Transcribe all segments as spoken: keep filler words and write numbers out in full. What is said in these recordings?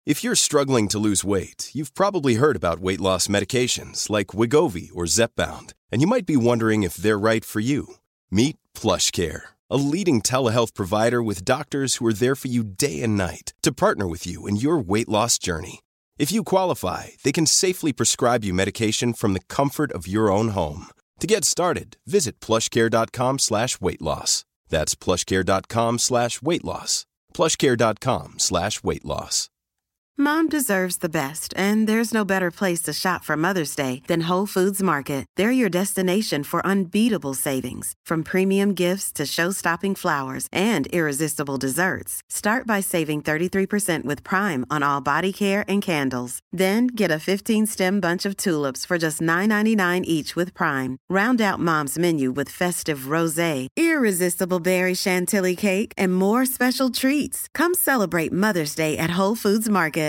If you're struggling to lose weight, you've probably heard about weight loss medications like Wegovy or Zepbound, and you might be wondering if they're right for you. Meet PlushCare, a leading telehealth provider with doctors who are there for you day and night to partner with you in your weight loss journey. If you qualify, they can safely prescribe you medication from the comfort of your own home. To get started, visit plushcare.com slash weight loss. That's plushcare.com slash weight loss. plushcare.com slash weight loss. Mom deserves the best, and there's no better place to shop for Mother's Day than Whole Foods Market. They're your destination for unbeatable savings, from premium gifts to show-stopping flowers and irresistible desserts. Start by saving thirty-three percent with Prime on all body care and candles. Then get a fifteen-stem bunch of tulips for just nine ninety-nine each with Prime. Round out Mom's menu with festive rosé, irresistible berry chantilly cake, and more special treats. Come celebrate Mother's Day at Whole Foods Market.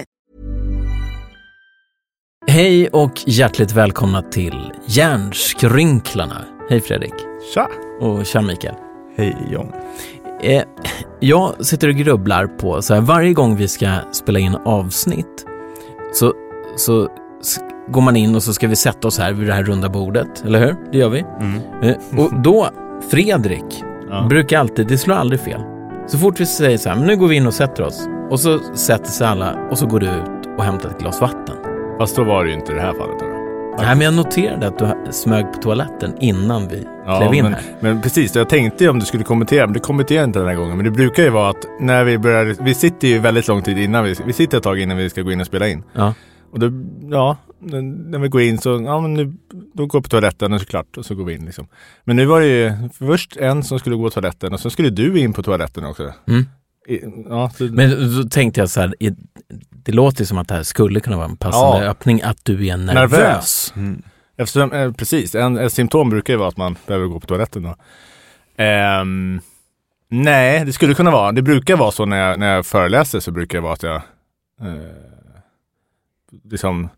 Hej och hjärtligt välkomna till Hjärnskrynklarna. Hej Fredrik. Tja. Och tja Mikael. Hej John. Eh, jag sitter och grubblar på så här, varje gång vi ska spela in avsnitt så, så går man in och så ska vi sätta oss här vid det här runda bordet, eller hur? Det gör vi. Mm. Eh, och då, Fredrik ja. brukar alltid, det slår aldrig fel. Så fort vi säger så här, men nu går vi in och sätter oss. Och så sätter sig alla och så går du ut och hämtar ett glas vatten. Fast då var det ju inte det här fallet då. Nej, men jag noterade att du smög på toaletten innan vi ja, klev in men, här. Men precis, jag tänkte ju om du skulle kommentera, men du kommenterar inte den här gången. Men det brukar ju vara att när vi börjar, vi sitter ju väldigt lång tid innan, vi, vi sitter ett tag innan vi ska gå in och spela in. Ja. Och då, ja, när vi går in så, ja men nu, då går på toaletten och såklart, och så går vi in liksom. Men nu var det ju först en som skulle gå på toaletten och så skulle du in på toaletten också. Mm. Ja, så... Men då tänkte jag så här, det låter som att det här skulle kunna vara en passande ja. öppning, att du är nervös. nervös. Mm. Eftersom, eh, precis, en, en symptom brukar ju vara att man behöver gå på toaletten då. Um, nej, det skulle kunna vara. Det brukar vara så när jag, när jag föreläser, så brukar det vara att jag eh, liksom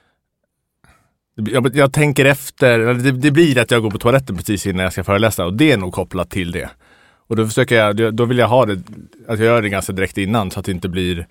jag, jag tänker efter, det, det blir att jag går på toaletten precis innan jag ska föreläsa, och det är nog kopplat till det. Och då försöker jag, då vill jag ha det, att jag gör det ganska direkt innan, så att det inte blir,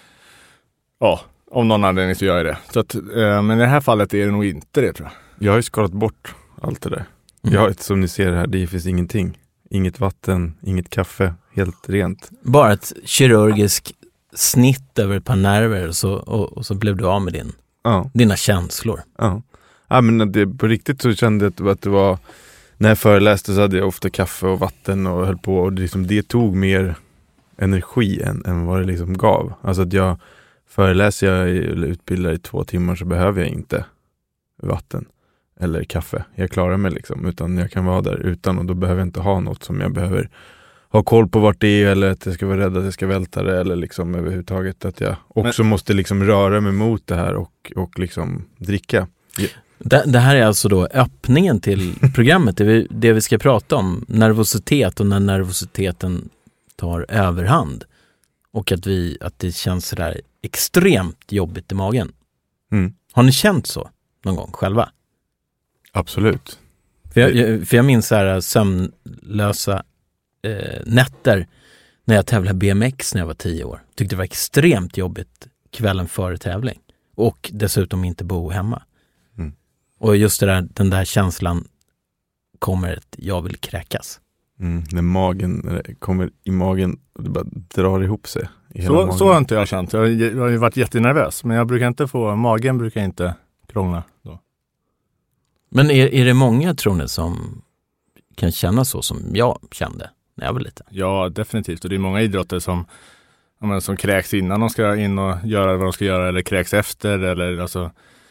ja, om någon anledning så gör jag det. Så att, eh, men i det här fallet är det nog inte det, tror jag. Jag har ju skalat bort allt det där. Mm. Jag, som ni ser här, det finns ingenting. Inget vatten, inget kaffe, helt rent. Bara ett kirurgiskt snitt över ett par nerver, och så, och, och så blev du av med din, ja. dina känslor. Ja, ja men det, på riktigt så kände jag att det var, när jag föreläste så hade jag ofta kaffe och vatten och höll på, och det, liksom, det tog mer energi än, än vad det liksom gav. Alltså att jag föreläser jag eller utbildar i två timmar, så behöver jag inte vatten eller kaffe. Jag klarar mig liksom, utan jag kan vara där utan, och då behöver jag inte ha något som jag behöver ha koll på vart det är, eller att jag ska vara rädd att jag ska välta det, eller liksom överhuvudtaget att jag också Men... måste liksom röra mig mot det här och, och liksom dricka. Yeah. Det, det här är alltså då öppningen till programmet, det vi, det vi ska prata om, nervositet och när nervositeten tar överhand, och att, vi, att det känns så där extremt jobbigt i magen. Mm. Har ni känt så någon gång själva? Absolut. För jag, jag, för jag minns så här sömnlösa eh, nätter när jag tävlade B M X när jag var tio år. Tyckte det var extremt jobbigt kvällen före tävling. Och dessutom inte bo hemma. Mm. Och just det där, den där känslan kommer ett jag vill kräkas. Mm, när magen kommer i magen och det bara drar ihop sig. I hela så, magen. så har inte jag känt. Jag har, jag har ju varit jättenervös, men jag brukar inte få, magen brukar inte krångla då. Men är, är det många, tror ni, som kan känna så som jag kände när jag var liten? Ja, definitivt. Och det är många idrotter som, menar, som kräks innan de ska in och göra vad de ska göra, eller kräks efter, eller alltså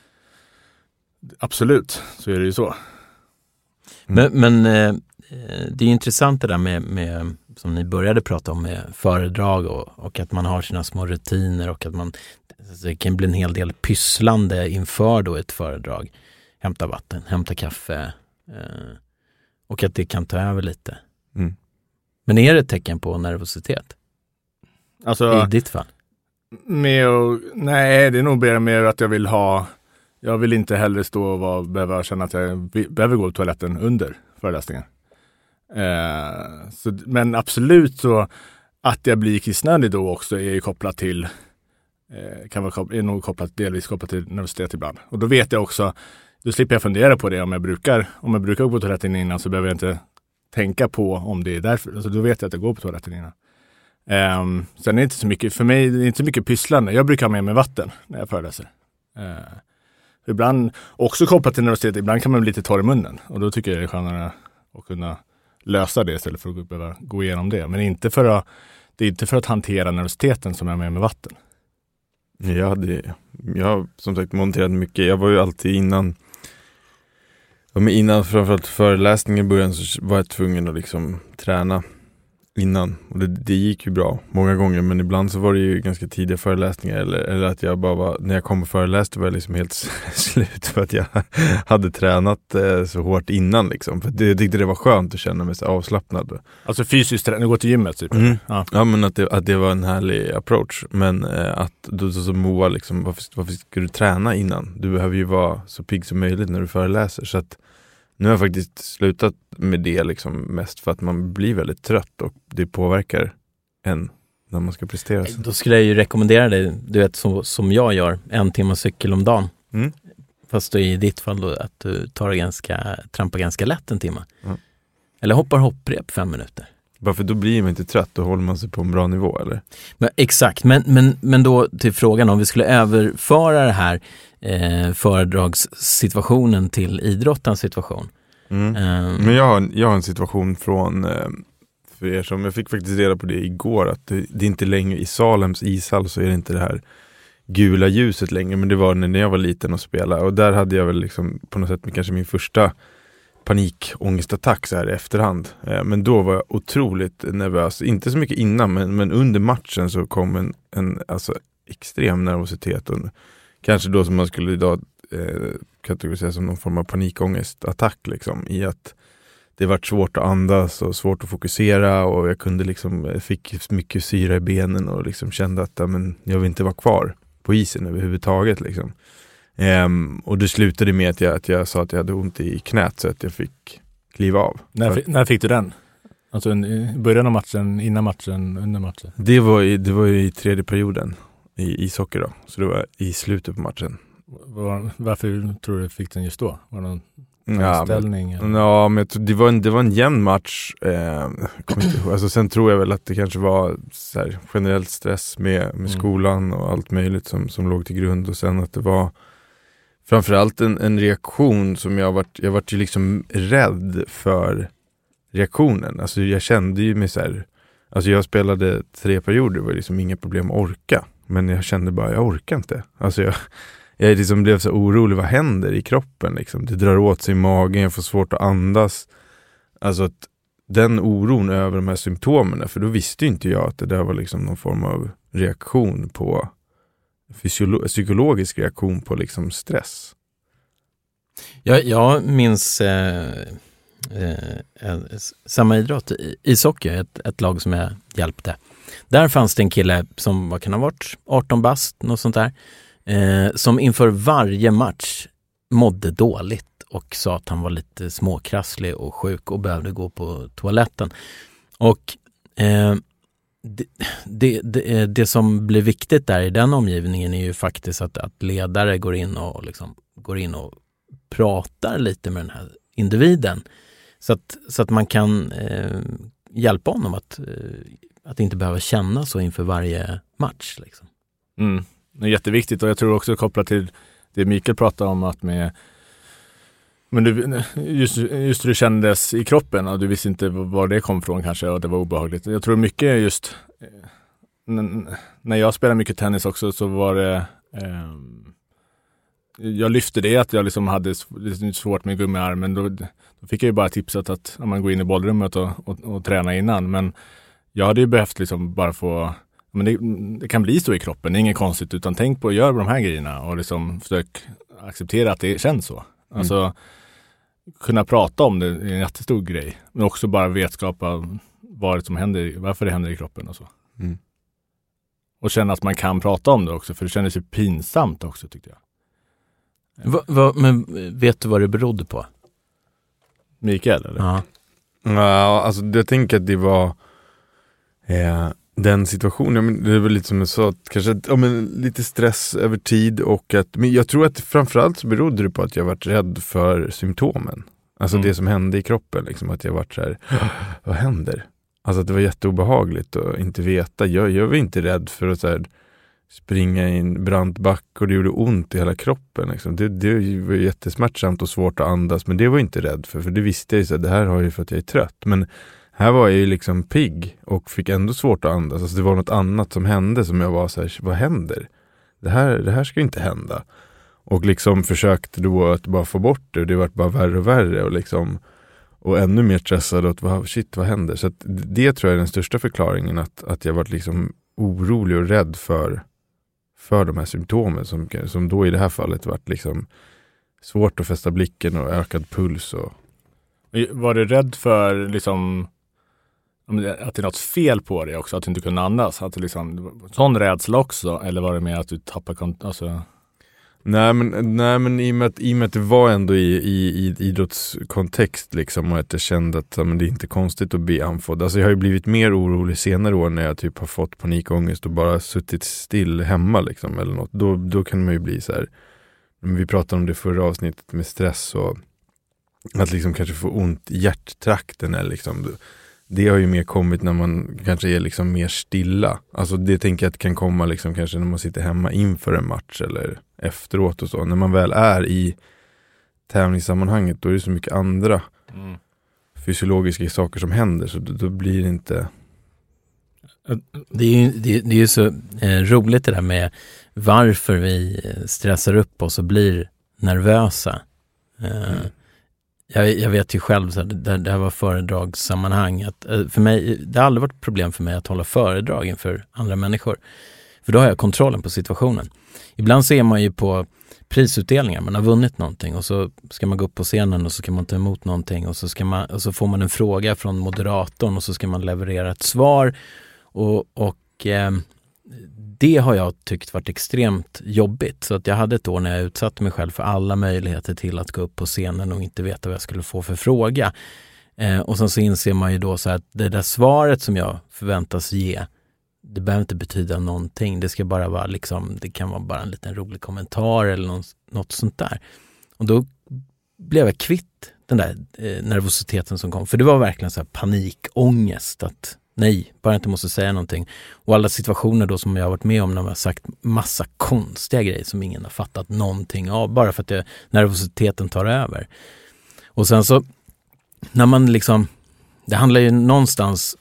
absolut, så är det ju så. Mm. Men, men eh, det är intressant det där med, med, som ni började prata om, med föredrag och, och att man har sina små rutiner, och att man, det kan bli en hel del pysslande inför då ett föredrag. Hämta vatten, hämta kaffe, eh, och att det kan ta över lite. Mm. Men är det ett tecken på nervositet? Alltså, i ditt fall? Med och, nej, det är nog mer, mer att jag vill ha, jag vill inte heller stå och vara, behöva känna att jag behöver gå på toaletten under föreläsningen. Eh, så, men absolut så att jag blir kissnödig då också är ju kopplat till eh, kan vara kop- är nog kopplat, delvis kopplat till nervositet ibland. Och då vet jag också, då slipper jag fundera på det om jag brukar, om jag brukar gå på toaletten innan så behöver jag inte tänka på om det är därför. Alltså då vet jag att jag går på toaletten innan. Um, sen är det inte så mycket, för mig är det inte så mycket pysslande. Jag brukar ha med mig vatten när jag föreläser. Uh, ibland, också kopplat till nervositet, ibland kan man bli lite torr i munnen. Och då tycker jag det är skönare att kunna lösa det istället för att behöva gå igenom det. Men inte för att, det är inte för att hantera nervositeten som jag har med mig vatten. Jag hade, jag har som sagt monterat mycket. Jag var ju alltid innan, men innan framförallt föreläsningen i början så var jag tvungen att liksom träna innan. Och det, det gick ju bra många gånger, men ibland så var det ju ganska tidiga föreläsningar eller, eller att jag bara var, när jag kom och föreläste var jag liksom helt slut för att jag hade tränat eh, så hårt innan liksom. För det, jag tyckte det var skönt att känna mig så avslappnad. Alltså fysiskt träning, gå till gymmet typ? Mm. Ja. Ja, men att det, att det var en härlig approach. Men eh, att då så, så Moa liksom, varför, varför ska du träna innan? Du behöver ju vara så pigg som möjligt när du föreläser. Så att nu har jag faktiskt slutat med det liksom mest för att man blir väldigt trött och det påverkar en när man ska prestera. Då skulle jag ju rekommendera dig, du vet som, som jag gör, en timme cykel om dagen. Mm. Fast då i ditt fall då att du tar ganska, trampar ganska lätt en timme. Mm. Eller hoppar hopprep fem minuter. Bara för då blir man inte trött, då håller man sig på en bra nivå, eller? Men, exakt, men, men, men då till frågan om vi skulle överföra det här eh, föredragssituationen till idrottens situation. Mm. Um, Men jag har, jag har en situation från, eh, för er som, jag fick faktiskt reda på det igår, att det, det är inte längre i Salems ishall så är det inte det här gula ljuset längre, men det var när jag var liten och spelade. Och där hade jag väl liksom på något sätt kanske min första panikångestattack så här i efterhand. Eh, men då var jag otroligt nervös. Inte så mycket innan, men, men under matchen så kom en, en alltså, extrem nervositet. Och kanske då som man skulle idag eh, kategorisera som någon form av panikångestattack liksom, i att det var svårt att andas och svårt att fokusera och jag kunde liksom, jag fick mycket syra i benen och liksom kände att ja, men jag vill inte vara kvar på isen överhuvudtaget liksom. Um, och det slutade med att jag, att jag sa att jag hade ont i knät så att jag fick kliva av. När, f- när fick du den? Alltså i början av matchen, innan matchen, under matchen? Det var i, det var i tredje perioden i ishockey då. Så det var i slutet på matchen. Var, varför tror du fick den just då? Var det någon ja, ställning? Men, ja, men jag tror, det, var en, det var en jämn match. Eh, inte, alltså, sen tror jag väl att det kanske var så här, generellt stress med, med skolan och allt möjligt som, som låg till grund. Och sen att det var framförallt en, en reaktion som jag varit, jag varit ju liksom rädd för reaktionen. Alltså jag kände ju mig så här, alltså jag spelade tre perioder, det var liksom inga problem att orka. Men jag kände bara, jag orkar inte. Alltså jag, jag liksom blev så orolig, vad händer i kroppen liksom? Det drar åt sig i magen, jag får svårt att andas. Alltså att den oron över de här symptomen, för då visste inte jag att det där var liksom någon form av reaktion på fysiolo- psykologisk reaktion på liksom stress. Jag, jag minns eh, eh, samma idrott, ishockey, ett, ett lag som jag hjälpte. Där fanns det en kille som vad kan ha varit arton bast, något sånt där, eh, som inför varje match mådde dåligt och sa att han var lite småkrasslig och sjuk och behövde gå på toaletten. Och eh, det, det, det, det som blir viktigt där i den omgivningen är ju faktiskt att, att ledare går in och liksom, går in och pratar lite med den här individen så att, så att man kan eh, hjälpa honom att, eh, att inte behöva känna så inför varje match. Liksom. Mm. Det är jätteviktigt och jag tror också kopplat till det Mikael pratade om att med men du, just, just hur det kändes i kroppen och du visste inte var det kom från kanske och det var obehagligt. Jag tror mycket just när jag spelade mycket tennis också så var det eh, jag lyfte det att jag liksom hade svårt med gummiarmen. Då, då fick jag ju bara tipsat att man går in i bollrummet och, och, och träna innan. Men jag hade ju behövt liksom bara få... Men det, det kan bli så i kroppen, det är inget konstigt. Utan tänk på att göra de här grejerna och liksom försök acceptera att det känns så. Mm. Alltså kunna prata om det är en jättestor grej. Men också bara vetskap av vad det som händer, varför det händer i kroppen och så. Mm. Och känna att man kan prata om det också. För det kändes ju pinsamt också tyckte jag. Va, va, men vet du vad det berodde på? Mikael eller? Ja. Ja, alltså jag tänker att det var eh, den situationen, ja, men det är väl lite som jag sa, att kanske ja, men lite stress över tid och att, men jag tror att framförallt så berodde det på att jag varit rädd för symptomen. Alltså mm. det som hände i kroppen, liksom, att jag varit så här, vad händer? Alltså att det var jätteobehagligt att inte veta. Jag, jag var inte rädd för att så här, springa i en brant back och det gjorde ont i hela kroppen. Liksom. Det, det var jättesmärtsamt och svårt att andas, men det var jag inte rädd för, för det visste jag ju så här, det här har jag ju för att jag är trött. Men här var jag ju liksom pigg och fick ändå svårt att andas. Alltså det var något annat som hände som jag var så här, vad händer? Det här, det här ska inte hända. Och liksom försökte då att bara få bort det och det var bara värre och värre och liksom och ännu mer stressad och vad, shit, vad händer? Så att det tror jag är den största förklaringen, att, att jag varit liksom orolig och rädd för, för de här symptomen som, som då i det här fallet varit liksom svårt att fästa blicken och ökad puls. Och... Var du rädd för liksom att det är något fel på dig också, att du inte kunde andas? Att det liksom, sån rädsla också? Eller var det mer att du tappar kont- alltså... Nej men, nej, men i, och med att, i och med att det var ändå i, i, i idrottskontext liksom, och att jag kände att men det är inte konstigt att bli andfådd. Alltså jag har ju blivit mer orolig senare år när jag typ har fått panikångest och bara suttit still hemma liksom, eller något. Då, då kan man ju bli så här, vi pratade om det förra avsnittet med stress och att liksom kanske få ont i hjärttrakten eller liksom, det har ju mer kommit när man kanske är liksom mer stilla. Alltså det tänker jag att kan komma liksom kanske när man sitter hemma inför en match eller efteråt och så. När man väl är i tävlingssammanhanget då är det så mycket andra mm. fysiologiska saker som händer, så då, då blir det inte... Det är ju, det, det är ju så eh, roligt det där med varför vi stressar upp oss och blir nervösa. Eh, mm. Jag, jag vet ju själv så här, det, det här var föredragssammanhang att, för mig, det har aldrig varit ett problem för mig att hålla föredrag inför andra människor, för då har jag kontrollen på situationen. Ibland ser man ju på prisutdelningar, man har vunnit någonting och så ska man gå upp på scenen och så ska man ta emot någonting och så, ska man, och så får man en fråga från moderatorn och så ska man leverera ett svar och, och eh, det har jag tyckt varit extremt jobbigt. Så att jag hade ett år när jag utsatte mig själv för alla möjligheter till att gå upp på scenen och inte veta vad jag skulle få för fråga. Eh, och sen så inser man ju då så att det där svaret som jag förväntas ge, det behöver inte betyda någonting. Det ska bara vara liksom, det kan vara bara en liten rolig kommentar eller något, något sånt där. Och då blev jag kvitt den där eh, nervositeten som kom. För det var verkligen så här panikångest att nej, bara inte måste säga någonting. Och alla situationer då som jag har varit med om när man har sagt massa konstiga grejer som ingen har fattat någonting av. Bara för att det, nervositeten tar över. Och sen så, när man liksom, det handlar ju någonstans,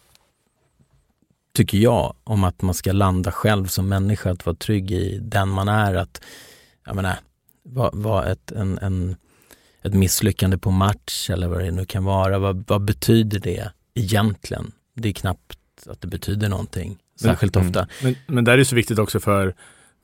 tycker jag, om att man ska landa själv som människa, att vara trygg i den man är. Att, jag menar, vara var ett, en, en, ett misslyckande på match eller vad det nu kan vara. Vad, vad betyder det egentligen? Det är knappt att det betyder någonting, särskilt men, ofta. Men, men det är ju så viktigt också för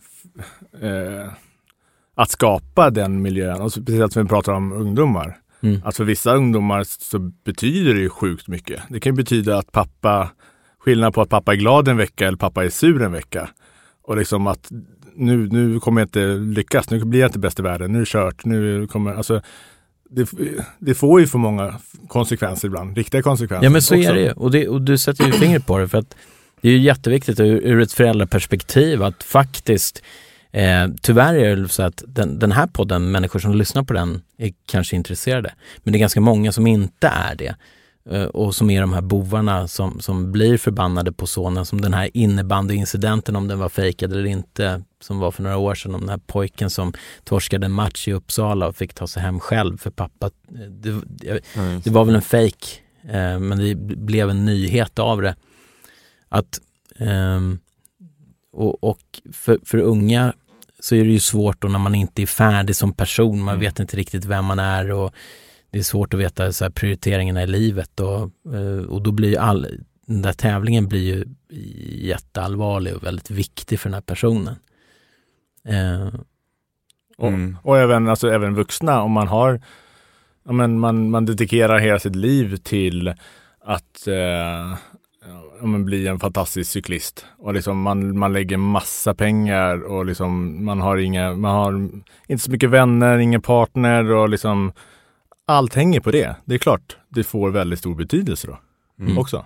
eh, att skapa den miljön. Och precis att vi pratar om ungdomar. Mm. Att för vissa ungdomar så betyder det ju sjukt mycket. Det kan ju betyda att pappa, skillnad på att pappa är glad en vecka eller pappa är sur en vecka. Och liksom att nu, nu kommer jag inte lyckas, nu blir jag inte bäst i världen, nu är det kört, nu kommer, alltså Det, det får ju för många konsekvenser ibland, riktiga konsekvenser. Ja men så också. är det ju, och, det, och du sätter ju fingret på det, för att det är ju jätteviktigt ur, ur ett föräldraperspektiv att faktiskt, eh, tyvärr är det så att den, den här podden, människor som lyssnar på den är kanske intresserade, men det är ganska många som inte är det. Och som är de här bovarna som, som blir förbannade på sonen, som den här innebandyincidenten, om den var fejkad eller inte, som var för några år sedan, om den här pojken som torskade en match i Uppsala och fick ta sig hem själv för pappa. Det, det, mm. det var väl en fejk, eh, men det blev en nyhet av det. Att, eh, och och för, för unga så är det ju svårt då när man inte är färdig som person, man mm. vet inte riktigt vem man är, och det är svårt att veta så här, prioriteringarna i livet, och, och då blir all, den där tävlingen blir ju jätteallvarlig och väldigt viktig för den här personen. Eh. Mm. Och, och även, alltså, även vuxna, om man har ja, men man, man dedikerar hela sitt liv till att eh, ja, men bli en fantastisk cyklist, och liksom man, man lägger massa pengar och liksom man har inga, man har inte så mycket vänner, ingen partner, och liksom allt hänger på det. Det är klart, det får väldigt stor betydelse då mm. också.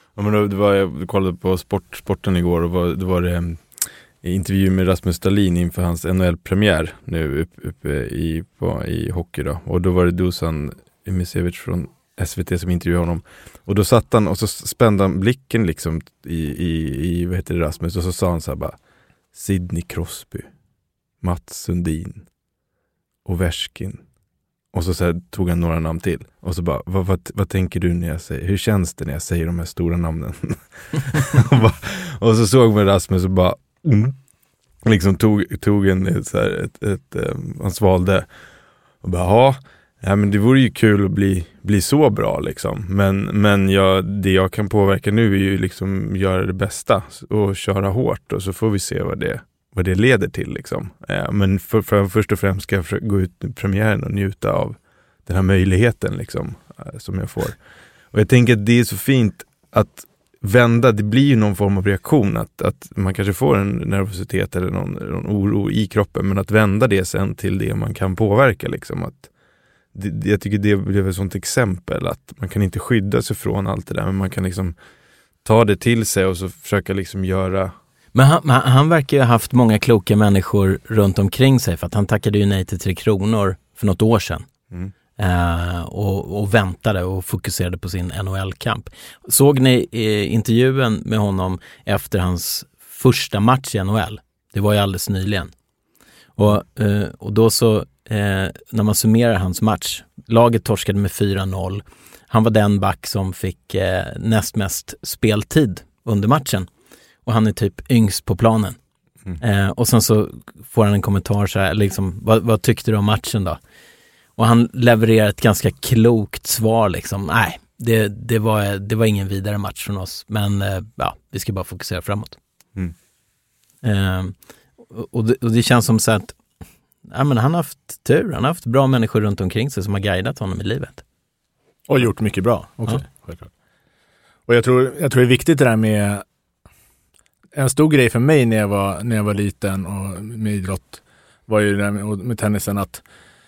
Ja, men då, det var, jag kollade på sport, sporten igår och var, då var det en intervju med Rasmus Dahlin inför hans N H L-premiär nu uppe upp i, på, i hockey då. Och då var det Dusan Imisevic från S V T som intervjuade honom. Och då satt han och så spände han blicken liksom i, i, i vad heter det, Rasmus, och så sa han så här bara: Sidney Crosby, Mats Sundin, Ovechkin. Och så, så här, tog han några namn till. Och så bara, vad, vad, vad tänker du när jag säger, hur känns det när jag säger de här stora namnen? och, bara, och så såg man Rasmus och bara, mm, liksom tog, tog en så här, ett, ett, ett, han svalde och bara, ja, ja, men det vore ju kul att bli, bli så bra liksom. Men, men jag, det jag kan påverka nu är ju liksom göra det bästa och köra hårt, och så får vi se vad det vad det leder till liksom. Ja, men för, för, först och främst ska jag för, gå ut i premiären och njuta av den här möjligheten liksom, som jag får. Och jag tänker att det är så fint att vända, det blir ju någon form av reaktion, att, att man kanske får en nervositet eller någon, någon oro i kroppen, men att vända det sen till det man kan påverka liksom. Att det, jag tycker det blev ett sånt exempel, att man kan inte skydda sig från allt det där, men man kan liksom ta det till sig och så försöka liksom göra. Men han, han verkar ju ha haft många kloka människor runt omkring sig, för att han tackade ju nej till Tre Kronor för något år sedan. Mm. Uh, och, och väntade och fokuserade på sin N H L-kamp. Såg ni eh, intervjun med honom efter hans första match i N H L? Det var ju alldeles nyligen. Och, uh, och då så, uh, när man summerar hans match, laget torskade med fyra noll. Han var den back som fick uh, näst mest speltid under matchen. Och han är typ yngst på planen. Mm. Uh, och sen så får han en kommentar så här, liksom, vad, vad tyckte du om matchen då? Och han levererar ett ganska klokt svar liksom. Nej, det, det, var, det var ingen vidare match från oss. Men eh, ja, vi ska bara fokusera framåt. Mm. Eh, och, det, och det känns som så att ja, men han har haft tur. Han har haft bra människor runt omkring sig som har guidat honom i livet. Och gjort mycket bra också. Ja. Och jag tror, jag tror det är viktigt det där med, en stor grej för mig när jag var, när jag var liten och med idrott var ju det där med, med tennisen, att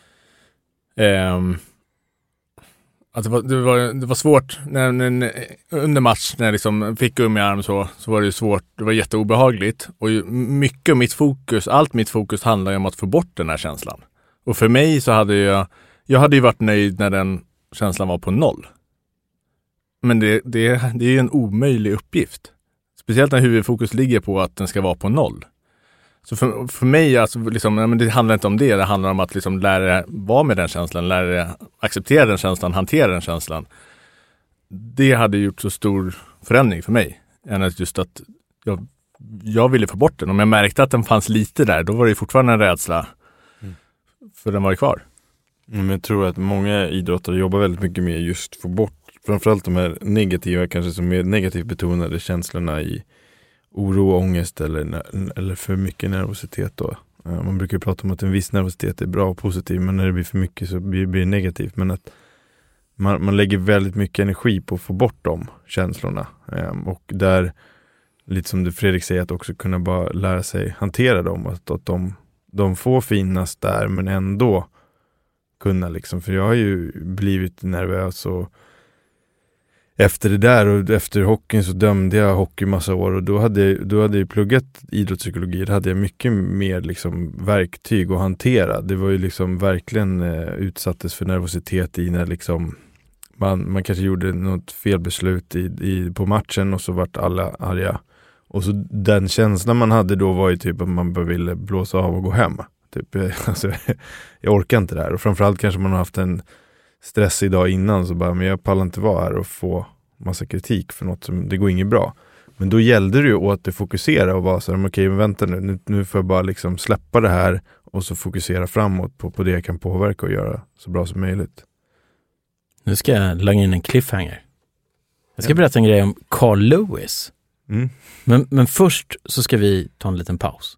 Um, att det var, det var, det var svårt när, när, under match när jag liksom fick gummi i arm så, så var det svårt, det var jätteobehagligt, och mycket av mitt fokus, allt mitt fokus handlar om att få bort den här känslan. Och för mig så hade jag jag hade ju varit nöjd när den känslan var på noll, men det, det, det är ju en omöjlig uppgift, speciellt när huvudfokus ligger på att den ska vara på noll. Så för, för mig, alltså, liksom, men det handlar inte om det. Det handlar om att liksom lära vara med den känslan, lära acceptera den känslan, hantera den känslan. Det hade gjort så stor förändring för mig. Än att just att jag, jag ville få bort den. Om jag märkte att den fanns lite där, då var det fortfarande en rädsla. Mm. För den var ju kvar. Mm, men jag tror att många idrottare jobbar väldigt mycket med just få bort framförallt de här negativa, kanske som mer negativt betonade känslorna i oro och ångest eller, eller för mycket nervositet då. Man brukar ju prata om att en viss nervositet är bra och positiv, men när det blir för mycket så blir det negativt. Men att man, man lägger väldigt mycket energi på att få bort de känslorna. Och där, lite som det Fredrik säger, att också kunna bara lära sig hantera dem. Att, att de, de får finnas där, men ändå kunna liksom, för jag har ju blivit nervös och efter det där och efter hockeyn så dömde jag hockey massa år, och då hade jag, då hade jag pluggat idrottspsykologi. Då hade jag mycket mer liksom verktyg att hantera. Det var ju liksom verkligen eh, utsattes för nervositet i när liksom man, man kanske gjorde något felbeslut i, i, på matchen, och så vart alla arga. Och så den känslan man hade då var ju typ att man bara ville blåsa av och gå hem. Typ, alltså, jag orkar inte det här. Och framförallt kanske man har haft en stress idag innan, så bara, men jag pallar inte vara här och få massa kritik för något som, det går inget bra. Men då gällde det ju att det fokusera och vara så här, okej, okay, men vänta nu, nu, nu får jag bara liksom släppa det här och så fokusera framåt på, på det jag kan påverka och göra så bra som möjligt. Nu ska jag lägga in en cliffhanger. Jag ska ja. berätta en grej om Carl Lewis. Mm. Men, men först så ska vi ta en liten paus.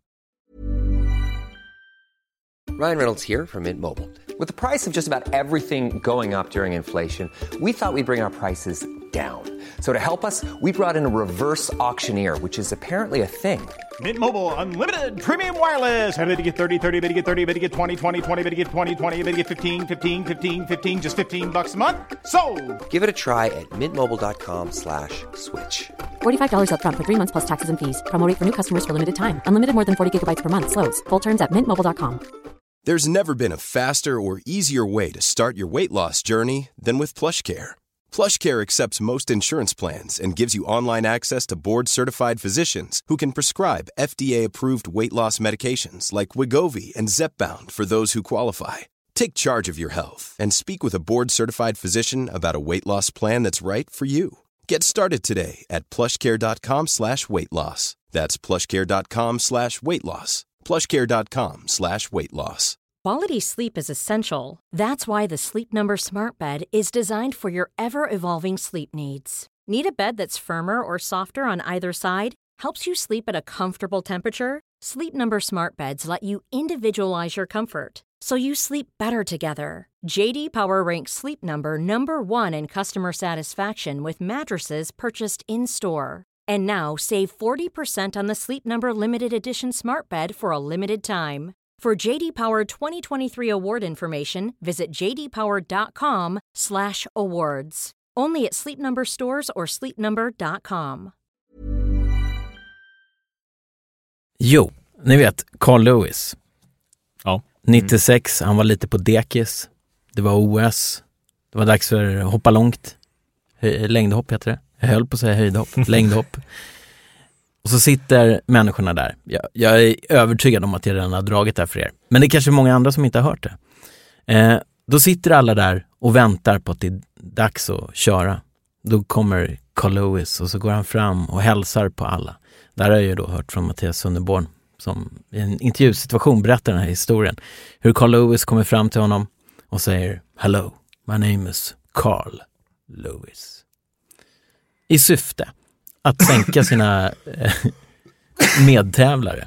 Ryan Reynolds here from Mint Mobile. With the price of just about everything going up during inflation, we thought we'd bring our prices down. So to help us, we brought in a reverse auctioneer, which is apparently a thing. Mint Mobile Unlimited Premium Wireless. How to get thirty, thirty, how to get thirty, how to get twenty, twenty, twenty, how to get twenty, twenty, how to get fifteen, fifteen, fifteen, fifteen, just fifteen bucks a month? Sold! Give it a try at mintmobile.com slash switch. forty-five dollars up front for three months plus taxes and fees. Promo rate for new customers for limited time. Unlimited more than forty gigabytes per month. Slows full terms at mint mobile dot com. There's never been a faster or easier way to start your weight loss journey than with PlushCare. PlushCare accepts most insurance plans and gives you online access to board-certified physicians who can prescribe F D A-approved weight loss medications like Wegovy and Zepbound for those who qualify. Take charge of your health and speak with a board-certified physician about a weight loss plan that's right for you. Get started today at plushcare.com slash weight loss. That's plushcare.com slash weight loss. plushcare.com slash weight loss. Quality sleep is essential. That's why the Sleep Number Smart Bed is designed for your ever-evolving sleep needs. Need a bed that's firmer or softer on either side? Helps you sleep at a comfortable temperature? Sleep Number Smart Beds let you individualize your comfort, so you sleep better together. J D Power ranks Sleep Number number one in customer satisfaction with mattresses purchased in-store. And now save forty percent on the Sleep Number Limited Edition Smart Bed for a limited time. For J D Power twenty twenty-three award information, visit jdpower.com slash awards. Only at Sleep Number stores or sleep number dot com. Jo, ni vet, Carl Lewis. Ja. nittiosex, han var lite på dekis. Det var O S. Det var dags för hoppa långt. Hö- längdhopp heter det. Jag höll på att säga höjdhopp. Längdhopp. Och så sitter människorna där. Jag, jag är övertygad om att jag redan har dragit det för er. Men det är kanske många andra som inte har hört det. Eh, då sitter alla där och väntar på att det är dags att köra. Då kommer Carl Lewis och så går han fram och hälsar på alla. Där har jag ju då hört från Mattias Sunderborn som i en intervjusituation berättar den här historien. Hur Carl Lewis kommer fram till honom och säger "Hello, my name is Carl Lewis." I syfte att sänka sina eh, medtävlare.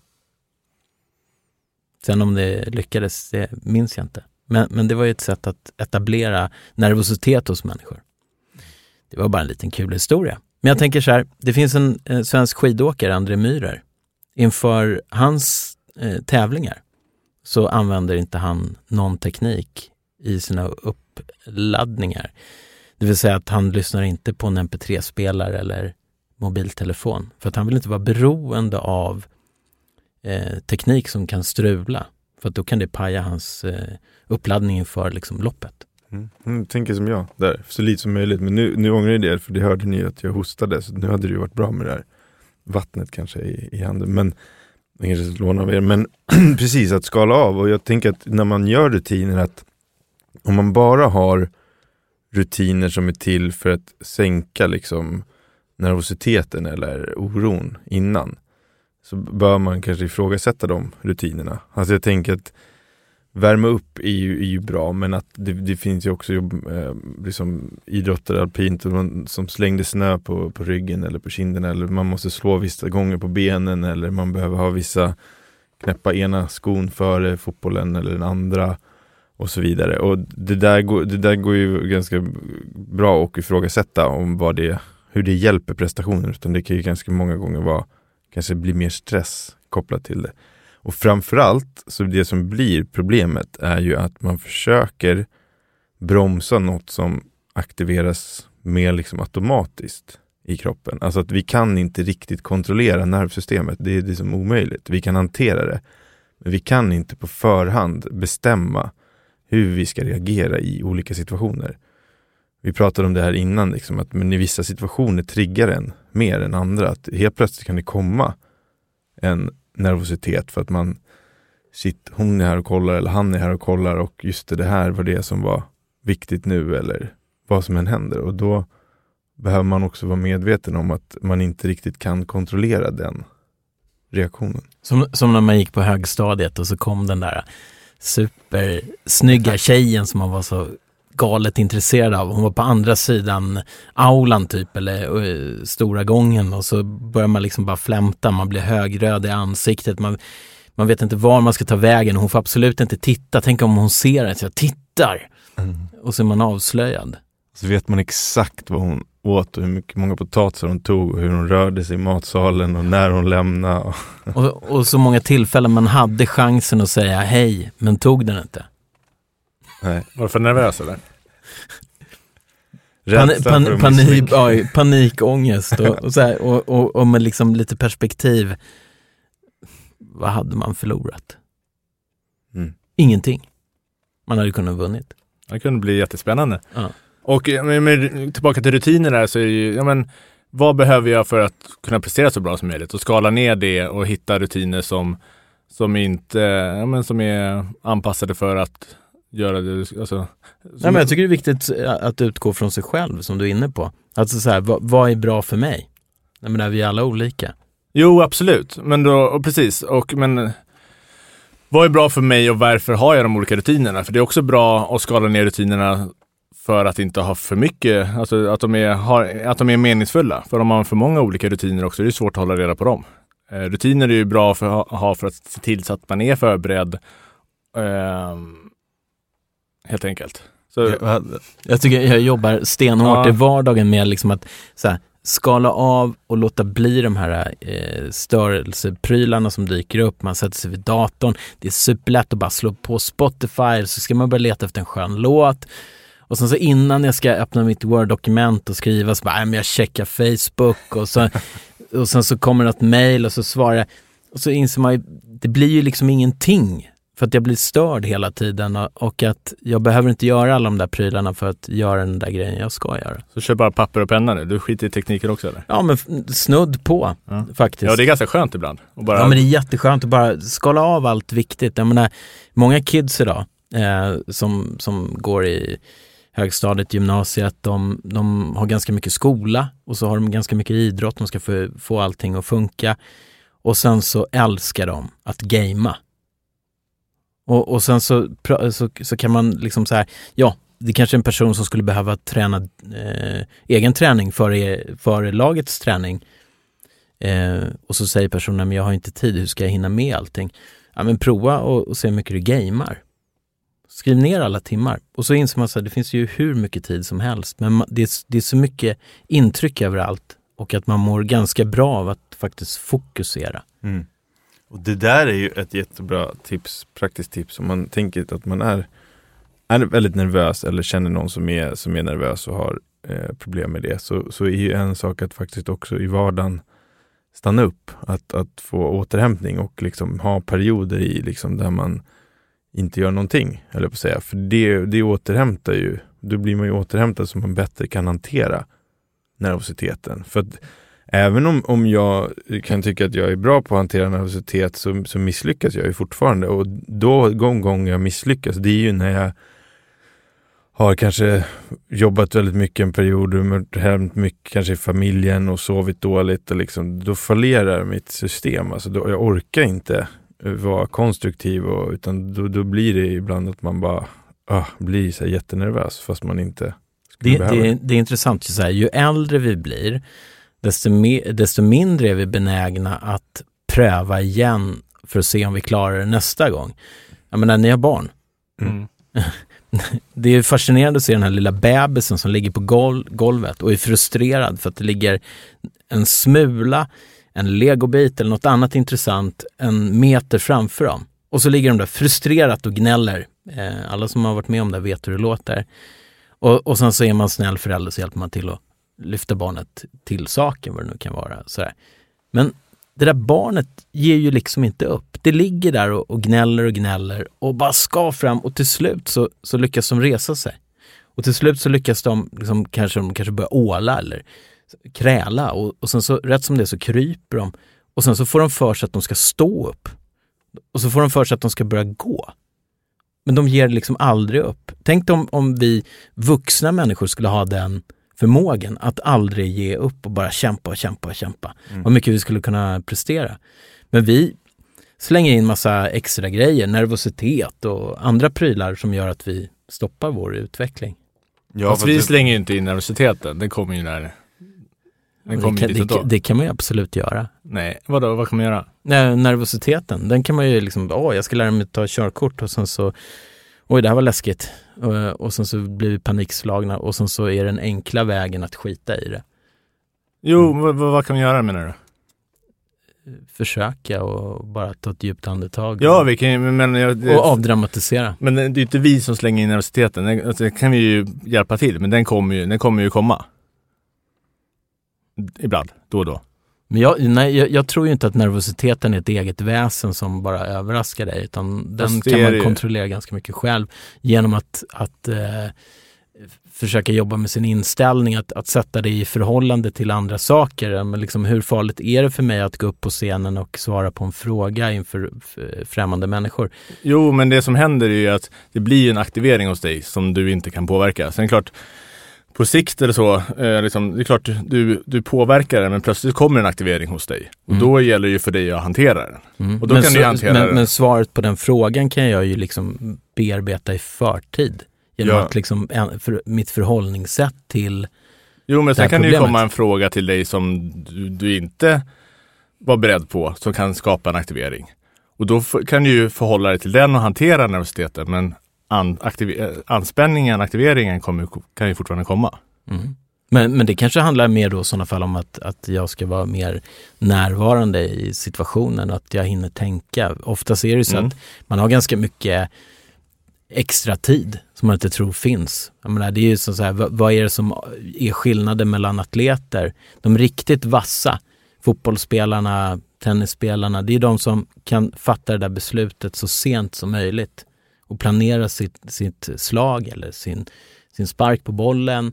Sen om det lyckades, det minns jag inte. Men, men det var ju ett sätt att etablera nervositet hos människor. Det var bara en liten kul historia. Men jag tänker så här, det finns en eh, svensk skidåkare, André Myhrer. Inför hans eh, tävlingar så använder inte han någon teknik i sina uppladdningar. Det vill säga att han lyssnar inte på en M P tre-spelare eller mobiltelefon. För att han vill inte vara beroende av eh, teknik som kan strula. För att då kan det paja hans eh, uppladdning för liksom, loppet. Mm. Mm, tänker som jag där, så lite som möjligt. Men nu, nu ångrar jag det, för det hörde ni att jag hostade. Så nu hade det ju varit bra med det här vattnet kanske i, i handen. Men jag kanske ska låna av er. Men precis, att skala av. Och jag tänker att när man gör rutiner, att om man bara har rutiner som är till för att sänka liksom nervositeten eller oron innan, så bör man kanske ifrågasätta de rutinerna. Alltså jag tänker att värma upp är ju, är ju bra, men att det, det finns ju också eh, liksom idrottare alpint som slängde snö på, på ryggen eller på kinden, eller man måste slå vissa gånger på benen, eller man behöver ha vissa knäppa ena skon före fotbollen eller den andra och så vidare. Och det där går, det där går ju ganska bra att ifrågasätta om vad det, hur det hjälper prestationen, utan det kan ju ganska många gånger vara, kanske bli mer stress kopplat till det. Och framförallt så det som blir problemet är ju att man försöker bromsa något som aktiveras mer liksom automatiskt i kroppen. Alltså att vi kan inte riktigt kontrollera nervsystemet. Det är liksom omöjligt. Vi kan hantera det. Men vi kan inte på förhand bestämma hur vi ska reagera i olika situationer. Vi pratade om det här innan, liksom, att men i vissa situationer triggar en mer än andra. Att helt plötsligt kan det komma en nervositet för att man sitt, hon är här och kollar eller han är här och kollar, och just det, det här var det som var viktigt nu, eller vad som än händer. Och då behöver man också vara medveten om att man inte riktigt kan kontrollera den reaktionen. Som, som när man gick på högstadiet och så kom den där supersnygga tjejen som man var så galet intresserad av. Hon var på andra sidan aulan typ, eller uh, stora gången, och så börjar man liksom bara flämta, man blir högröd i ansiktet, man, man vet inte var man ska ta vägen, hon får absolut inte titta, tänk om hon ser det, så jag tittar mm. och så är man avslöjad. Så vet man exakt vad hon åt och hur mycket, många potatisar hon tog och hur hon rörde sig i matsalen och när hon lämnade. Och, och så många tillfällen man hade chansen att säga hej, men tog den inte. Nej. Var du för nervös eller? Pan, pan, panik, ja, panikångest och, och, så här, och, och, och med liksom lite perspektiv. Vad hade man förlorat? Mm. Ingenting. Man hade kunnat vunnit. Det kunde bli jättespännande. Ja. Och men, men, tillbaka till rutiner där så är ju, ja men vad behöver jag för att kunna prestera så bra som möjligt och skala ner det och hitta rutiner som som inte, ja men som är anpassade för att göra det, alltså. Nej, men jag tycker det är viktigt att utgå från sig själv som du är inne på. Alltså så här, vad, vad är bra för mig? Jag menar, vi är alla olika. Jo, absolut. Men då, och precis, och men vad är bra för mig och varför har jag de olika rutinerna? För det är också bra att skala ner rutinerna för att inte ha för mycket, alltså att de är, har, att de är meningsfulla. För om man har för många olika rutiner också, det är svårt att hålla reda på dem. Eh, rutiner är ju bra för att ha för att se till så att man är förberedd. Eh, helt enkelt. Så, jag, jag tycker jag jobbar stenhårt ja. i vardagen med liksom att så här, skala av och låta bli de här eh, störelseprylarna som dyker upp. Man sätter sig vid datorn. Det är superlätt att bara slå på Spotify, så ska man börja leta efter en skön låt. Och sen så innan jag ska öppna mitt Word-dokument och skriva så bara, nej, men jag checkar Facebook och så och sen så kommer något mejl och så svarar jag. Och så inser man ju, det blir ju liksom ingenting för att jag blir störd hela tiden och, och att jag behöver inte göra alla de där prylarna för att göra den där grejen jag ska göra. Så kör bara papper och penna nu? Du skiter i tekniker också eller? Ja, men snudd på ja. faktiskt. Ja, det är ganska skönt ibland. Och bara... Ja, men det är jätteskönt att bara skala av allt viktigt. Jag menar, många kids idag eh, som, som går i högstadiet, gymnasiet, de, de har ganska mycket skola och så har de ganska mycket idrott. De ska få, få allting att funka. Och sen så älskar de att gamea. Och, och sen så, så, så kan man liksom så här, ja, det är kanske en person som skulle behöva träna eh, egen träning före, före lagets träning. Eh, och så säger personen, men jag har inte tid, hur ska jag hinna med allting? Ja, men prova och, och se hur mycket du gamear. Skriv ner alla timmar. Och så inser man att det finns ju hur mycket tid som helst. Men det är, det är så mycket intryck överallt. Och att man mår ganska bra av att faktiskt fokusera. Mm. Och det där är ju ett jättebra tips, praktiskt tips. Om man tänker att man är, är väldigt nervös eller känner någon som är, som är nervös och har eh, problem med det. Så, så är ju en sak att faktiskt också i vardagen stanna upp. Att, att få återhämtning och liksom ha perioder i liksom där man inte gör någonting, eller på att säga. För det, det återhämtar ju, då blir man ju återhämtad så man bättre kan hantera nervositeten. För att även om, om jag kan tycka att jag är bra på att hantera nervositet så, så misslyckas jag ju fortfarande. Och då gång gång jag misslyckas, det är ju när jag har kanske jobbat väldigt mycket en period och hämt mycket kanske i familjen och sovit dåligt och liksom, då fallerar mitt system. Alltså då, jag orkar inte vara konstruktiv och, utan då, då blir det ibland att man bara uh, blir så här jättenervös fast man inte det, det, det är intressant så här, ju äldre vi blir desto, me, desto mindre är vi benägna att pröva igen för att se om vi klarar det nästa gång. Jag menar, ni har barn. Mm. Det är fascinerande att se den här lilla bebisen som ligger på gol- golvet och är frustrerad för att det ligger en smula, en legobit eller något annat intressant en meter framför dem. Och så ligger de där frustrerat och gnäller. Eh, alla som har varit med om det vet hur det låter. Och, och sen så är man snäll förälder så hjälper man till att lyfta barnet till saken, vad det nu kan vara. Sådär. Men det där barnet ger ju liksom inte upp. Det ligger där och, och gnäller och gnäller och bara ska fram och till slut så, så lyckas de resa sig. Och till slut så lyckas de liksom, kanske, de kanske börja åla eller kräla och, och sen så rätt som det så kryper de och sen så får de för sig att de ska stå upp och så får de för sig att de ska börja gå. Men de ger liksom aldrig upp. Tänk om, om vi vuxna människor skulle ha den förmågan att aldrig ge upp och bara kämpa och kämpa och kämpa. Mm. Vad mycket vi skulle kunna prestera. Men vi slänger in massa extra grejer, nervositet och andra prylar som gör att vi stoppar vår utveckling. Ja, fast vi det... slänger ju inte in nervositeten. Den kommer ju där. Den kommer det, kan, det, det kan man ju absolut göra. Nej, vadå? Vad kan man göra? Nej, nervositeten. Den kan man ju liksom, åh, jag ska lära mig ta körkort och sen så oj det här var läskigt. Och, och sen så blir vi panikslagna och sen så är den enkla vägen att skita i det. Jo, mm. vad, vad kan vi göra menar du? Försöka och bara ta ett djupt andetag. Ja, vi kan, men jag, det, och avdramatisera. Men det är inte vi som slänger in nervositeten. Det, alltså, det kan vi ju hjälpa till, men den kommer ju, den kommer ju komma. Ibland, då och då. Men jag, nej, jag, jag tror ju inte att nervositeten är ett eget väsen som bara överraskar dig, utan den kan man kontrollera ganska mycket själv genom att, att eh, försöka jobba med sin inställning, att, att sätta det i förhållande till andra saker. Men liksom, hur farligt är det för mig att gå upp på scenen och svara på en fråga inför främmande människor? Jo, men det som händer är ju att det blir en aktivering hos dig som du inte kan påverka. Sen klart, på sikt är det så, eh, liksom, det är klart du, du påverkar den, men plötsligt kommer en aktivering hos dig. Och mm. då gäller det ju för dig att hantera den. Mm. Och då men, kan så, du hantera men, den. Men svaret på den frågan kan jag ju liksom bearbeta i förtid. Genom ja. att liksom, för, mitt förhållningssätt till Jo, men sen kan det ju problemet. komma en fråga till dig som du, du inte var beredd på, som kan skapa en aktivering. Och då f- kan du ju förhålla dig till den och hantera nervositeten, men an, aktiv- anspänningen, aktiveringen kommer, kan ju fortfarande komma. Mm. Men, men det kanske handlar mer då i sådana fall om att, att jag ska vara mer närvarande i situationen, att jag hinner tänka. Oftast är det så mm. att man har ganska mycket extra tid som man inte tror finns. Jag menar, det är ju så här, vad, vad är det som är skillnaden mellan atleter? De riktigt vassa fotbollsspelarna, tennisspelarna, det är de som kan fatta det där beslutet så sent som möjligt och planera sitt, sitt slag eller sin, sin spark på bollen,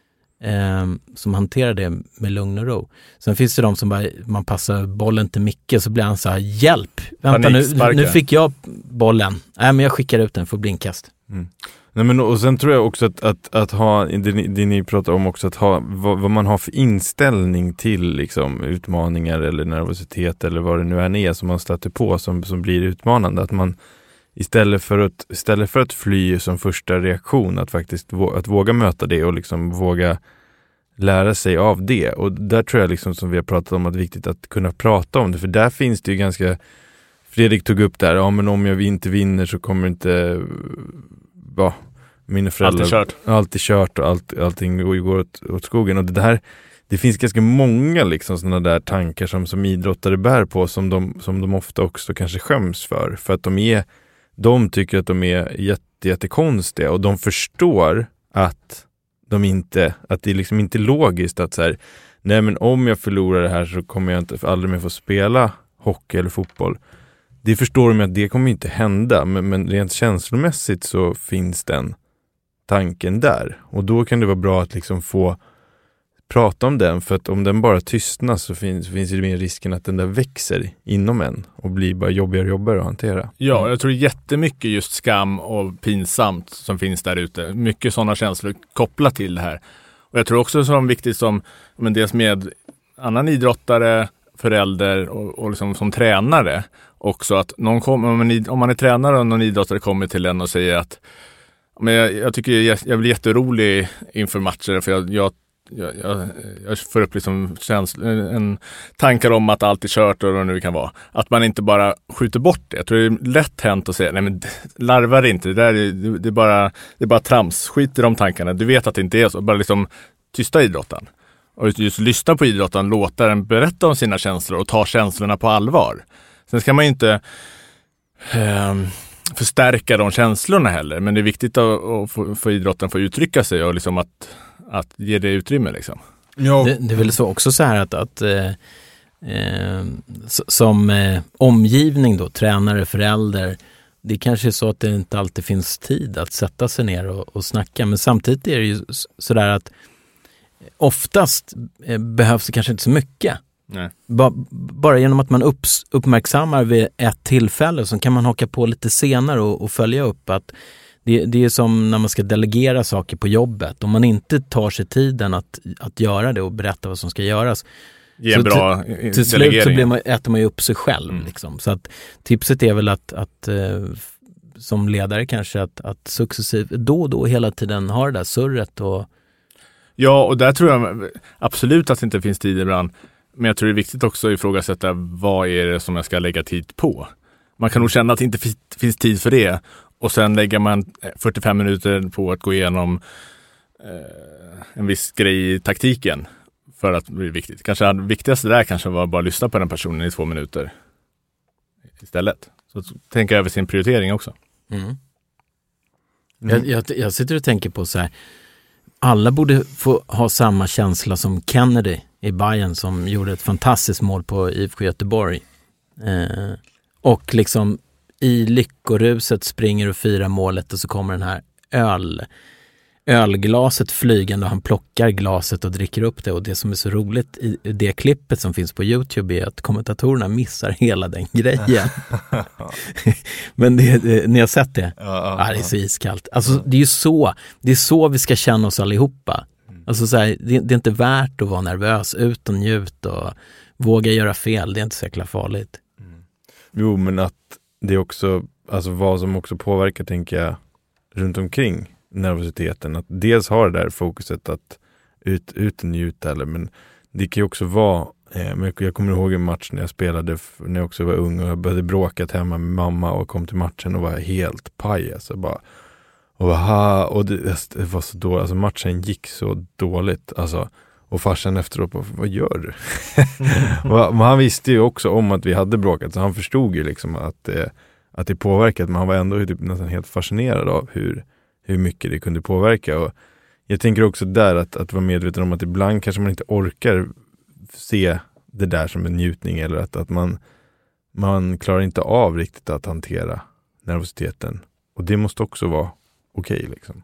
eh, som hanterar det med lugn och ro. Sen finns det de som bara, man passar bollen till Micke så blir han så här, hjälp! Vänta, nu, nu fick jag bollen. Nej, men jag skickar ut den för blinkast. Mm. Nej, men, och sen tror jag också att, att, att ha, det ni, det ni pratar om också, att ha vad, vad man har för inställning till liksom, utmaningar eller nervositet eller vad det nu än är som man stöter på som, som blir utmanande. Att man istället för att, istället för att fly som första reaktion, att faktiskt våga, att våga möta det och liksom våga lära sig av det. Och där tror jag liksom, som vi har pratat om, att det är viktigt att kunna prata om det. För där finns det ju ganska, Fredrik tog upp där, ja men om jag inte vinner så kommer inte, ja, mina föräldrar alltid kört, alltid kört och allt, allting går åt, åt skogen. Och det där, det finns ganska många liksom sådana där tankar som, som idrottare bär på som de, som de ofta också kanske skäms för. För att de är, de tycker att de är jätte, jättekonstiga och de förstår att de inte, att det är liksom inte logiskt att så här, nej men om jag förlorar det här så kommer jag inte aldrig mer få spela hockey eller fotboll. Det förstår de att det kommer inte hända, men, men rent känslomässigt så finns den tanken där. Och då kan det vara bra att liksom få prata om den, för att om den bara tystnar så finns, finns det mer risken att den där växer inom en och blir bara jobbigare och jobbigare att hantera. Ja, jag tror jättemycket just skam och pinsamt som finns där ute. Mycket sådana känslor kopplat till det här. Och jag tror också som viktigt som, men dels med annan idrottare, förälder och, och liksom som tränare också, att någon kom, om, man, om man är tränare och någon idrottare kommer till en och säger att men jag, jag tycker jag, jag blir jätterolig inför matcher för jag, jag Jag, jag, jag får upp liksom känsla, en tankar om att allt är kört och vad det nu kan vara. Att man inte bara skjuter bort det. Jag tror det är lätt hänt att säga, nej men larvar det inte. Det, där är, det, är bara, det är bara trams. Skit i de tankarna. Du vet att det inte är så. Bara liksom tysta idrotten. Och just lyssna på idrotten, låta den berätta om sina känslor och ta känslorna på allvar. Sen ska man ju inte eh, förstärka de känslorna heller. Men det är viktigt att, att få, för idrotten få uttrycka sig och liksom att att ge det utrymme liksom. Ja. Det, det är väl så också så här att, att eh, eh, som eh, omgivning då, tränare, förälder, det kanske är så att det inte alltid finns tid att sätta sig ner och, och snacka, men samtidigt är det ju så där att oftast eh, behövs det kanske inte så mycket. Nej. Ba, bara genom att man upps, uppmärksammar vid ett tillfälle så kan man haka på lite senare och, och följa upp att Det, det är som när man ska delegera saker på jobbet. Om man inte tar sig tiden att, att göra det och berätta vad som ska göras. Ge en bra till, till slut så blir man, äter man ju upp sig själv. Mm. Liksom. Så att tipset är väl att, att eh, som ledare kanske att, att successivt då och då hela tiden ha det där surret. Och... Ja, och där tror jag absolut att det inte finns tid ibland. Men jag tror det är viktigt också att ifrågasätta vad är det som jag ska lägga tid på. Man kan nog känna att det inte finns tid för det. och sen lägger man fyrtiofem minuter på att gå igenom eh, en viss grej i taktiken för att det blir viktigt. Kanske det viktigaste där kanske var bara att lyssna på den personen i två minuter istället. Så tänka över sin prioritering också. Mm. Mm. Jag, jag, jag sitter och tänker på så här, alla borde få ha samma känsla som Kennedy i Bayern som gjorde ett fantastiskt mål på I F K Göteborg. Eh, och liksom i lyckoruset springer och firar målet och så kommer den här öl ölglaset flygande och han plockar glaset och dricker upp det, och det som är så roligt i det klippet som finns på YouTube är att kommentatorerna missar hela den grejen. Men det, det, ni har sett det? Ja, ja, ja. Det är så iskallt. Alltså det är ju så, det är så vi ska känna oss allihopa. Alltså så här, det, det är inte värt att vara nervös, ut och njut och våga göra fel, det är inte så jäkla farligt. Mm. Jo, men att det också, alltså vad som också påverkar, tänker jag, runt omkring nervositeten, att dels har det där fokuset att ut, ut och njuta, eller, men det kan ju också vara eh, men jag kommer ihåg en match när jag spelade när jag också var ung och jag började bråkat hemma med mamma och kom till matchen och var helt paj, alltså bara och, aha, och det, det var så dåligt, alltså matchen gick så dåligt, alltså, och farsan efteråt bara, vad gör du? Men han visste ju också om att vi hade bråkat, så han förstod ju liksom att, eh, att det påverkat, men han var ändå typ nästan helt fascinerad av hur hur mycket det kunde påverka. Och jag tänker också där att, att vara medveten om att ibland kanske man inte orkar se det där som en njutning, eller att, att man, man klarar inte av riktigt att hantera nervositeten. Och det måste också vara okej okay, liksom.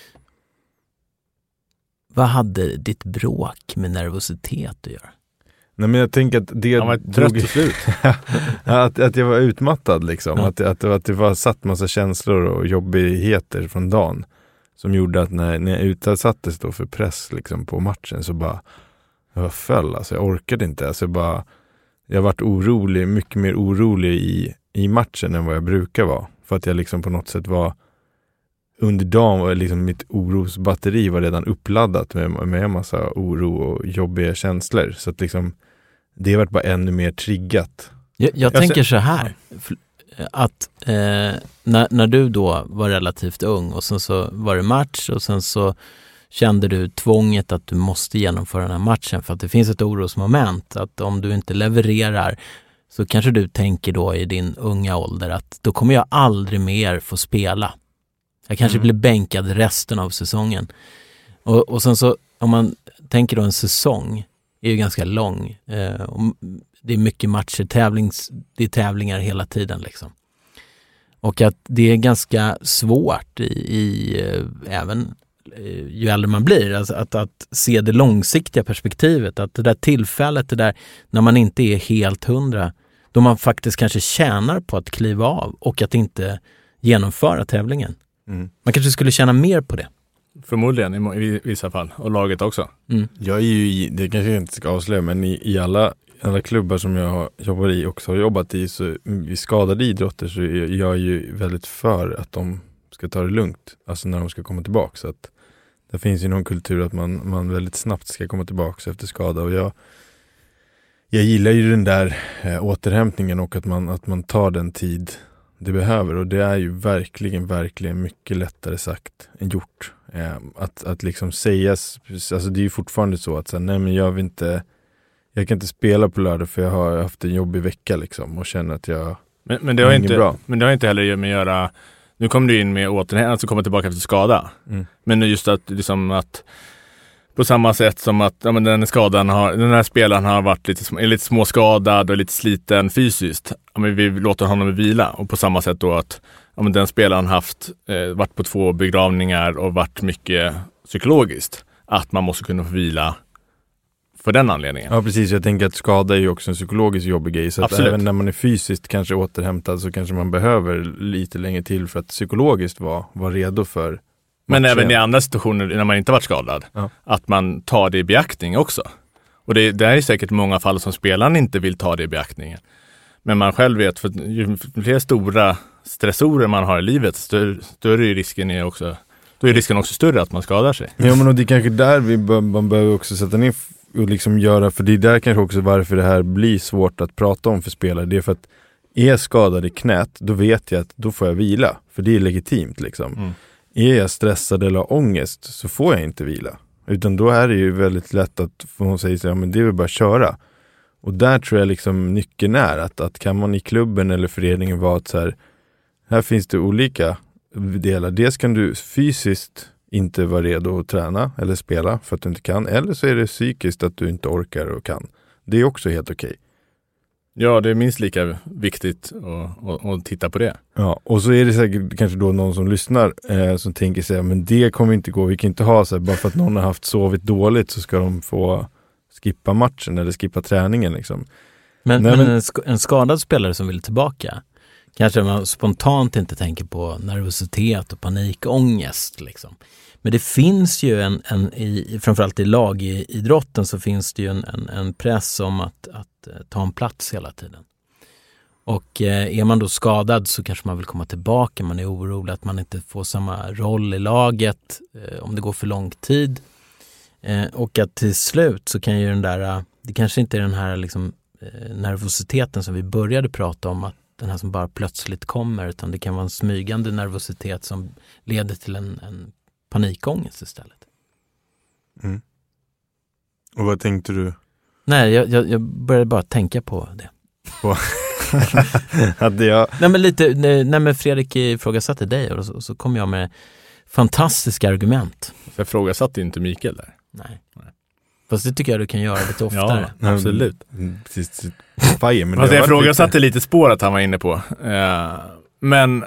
Vad hade ditt bråk med nervositet att göra? Nej, men jag tänker att det... Han var trött till slut. att, att jag var utmattad liksom. Ja. Att, att, att det var satt massa känslor och jobbigheter från dagen som gjorde att när, när jag utsattes då för press liksom, på matchen, så bara jag föll. Alltså, jag orkade inte. Alltså, jag, bara, jag varit orolig, mycket mer orolig i, i matchen än vad jag brukar vara. För att jag liksom på något sätt var under dagen, var liksom mitt orosbatteri var redan uppladdat med, med en massa oro och jobbiga känslor. Så att liksom det har varit bara ännu mer triggat. Jag, jag, jag tänker så här, att eh, när, när du då var relativt ung och sen så var det match och sen så kände du tvånget att du måste genomföra den här matchen för att det finns ett orosmoment, att om du inte levererar så kanske du tänker då i din unga ålder att då kommer jag aldrig mer få spela. Jag kanske mm. blir bänkad resten av säsongen. Och, och sen så, om man tänker då en säsong är ju ganska lång. Eh, och det är mycket matcher, tävlings, det är tävlingar hela tiden liksom. Och att det är ganska svårt i, i eh, även eh, ju äldre man blir, alltså att, att se det långsiktiga perspektivet. Att det där tillfället, det där när man inte är helt hundra, då man faktiskt kanske tjänar på att kliva av och att inte genomföra tävlingen. Mm. Man kanske skulle tjäna mer på det. Förmodligen i vissa fall. Och laget också. Mm. Jag är ju i, det kanske jag inte ska avslöja, men i, i alla, alla klubbar som jag jobbar i också har jobbat i, så i skadade idrotter så är jag ju väldigt för att de ska ta det lugnt. Alltså när de ska komma tillbaka. Så att det finns ju någon kultur att man, man väldigt snabbt ska komma tillbaka efter skada. Och jag, jag gillar ju den där äh, återhämtningen och att man, att man tar den tid det behöver, och det är ju verkligen, verkligen mycket lättare sagt än gjort. Eh, att, att liksom sägas, alltså det är ju fortfarande så att så, nej men jag vill inte, jag kan inte spela på lördag för jag har haft en jobbig vecka liksom och känner att jag men, men det har inte bra. Men det har inte heller med att göra, nu kom du in med återhämtning, alltså komma tillbaka efter skada. Mm. Men just att liksom att på samma sätt som att ja, men den skadan har, den här spelaren har varit lite, lite småskadad och lite sliten fysiskt. Ja, men vi låter honom vila. Och på samma sätt då att ja, men den spelaren haft eh, varit på två begravningar och varit mycket psykologiskt. Att man måste kunna få vila för den anledningen. Ja, precis. Jag tänker att skada är ju också en psykologiskt jobbig grej. Så att även när man är fysiskt kanske återhämtad så kanske man behöver lite längre till för att psykologiskt vara, vara redo för. Men även i andra situationer när man inte varit skadad. Ja. Att man tar det i beaktning också. Och det, det är säkert många fall som spelaren inte vill ta det i beaktningen. Men man själv vet, för ju fler stora stressorer man har i livet, större, större är risken är också, då är risken också större att man skadar sig. Ja, men och det är kanske där vi bör, man behöver också sätta ner och liksom göra, för det är där kanske också varför det här blir svårt att prata om för spelare. Det är för att Är jag skadad i knät, då vet jag att då får jag vila. För det är legitimt liksom. Mm. Är jag stressad eller har ångest så får jag inte vila. Utan då är det ju väldigt lätt att hon säger så här, men det är väl bara att köra. Och där tror jag liksom nyckeln är att, att kan man i klubben eller föreningen vara att så här, här finns det olika delar. Dels kan du fysiskt inte vara redo att träna eller spela för att du inte kan. Eller så är det psykiskt att du inte orkar och kan. Det är också helt okej. Ja, det är minst lika viktigt att, att, att titta på det. Ja, och så är det säkert kanske då någon som lyssnar eh, som tänker sig, men det kommer inte gå. Vi kan inte ha så här, bara för att någon har haft sovit dåligt så ska de få skippa matchen eller skippa träningen liksom. Men, Nej, men, men en, sk- en skadad spelare som vill tillbaka, kanske man spontant inte tänker på nervositet och panikångest liksom. Men det finns ju en, en i, framförallt i lagidrotten så finns det ju en, en, en press om att, att ta en plats hela tiden. Och eh, är man då skadad så kanske man vill komma tillbaka. Man är orolig att man inte får samma roll i laget eh, om det går för lång tid. Eh, och att till slut så kan ju den där, det kanske inte är den här liksom, eh, nervositeten som vi började prata om, att den här som bara plötsligt kommer, utan det kan vara en smygande nervositet som leder till en, en panikångest istället. Mm. Och vad tänkte du? Nej, jag, jag, jag började bara tänka på det. På hade jag... Nej, men lite, nej, men Fredrik ifrågasatte dig och så, så kom jag med fantastiska argument. Jag ifrågasatte inte Mikael där. Nej. nej. Fast det tycker jag du kan göra lite oftare. Ja, absolut. Precis. Fajer, men alltså, jag ifrågasatte lite... lite spåret han var inne på. Uh, men,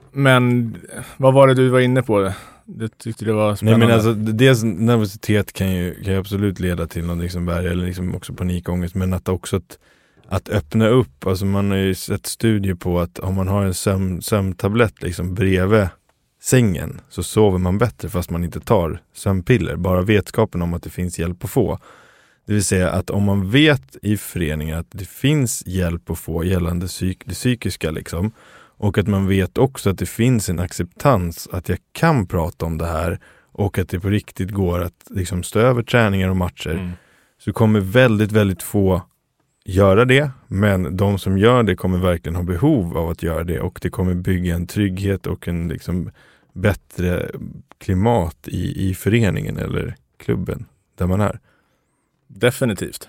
men vad var det du var inne på? Du tyckte det var spännande. Nej, men alltså, dels nervositet kan ju, kan ju absolut leda till någon liksom berg, eller liksom också panikångest, men att också att, att öppna upp, alltså man har ju sett studier på att om man har en sömn, sömntablett liksom bredvid sängen så sover man bättre fast man inte tar sömnpiller. Bara vetskapen om att det finns hjälp att få. Det vill säga att om man vet i föreningen att det finns hjälp att få gällande psyk- det psykiska liksom, och att man vet också att det finns en acceptans att jag kan prata om det här och att det på riktigt går att liksom stå över träningar och matcher, mm. så kommer väldigt, väldigt få göra det, men de som gör det kommer verkligen ha behov av att göra det, och det kommer bygga en trygghet och en liksom bättre klimat i, i föreningen eller klubben där man är. Definitivt.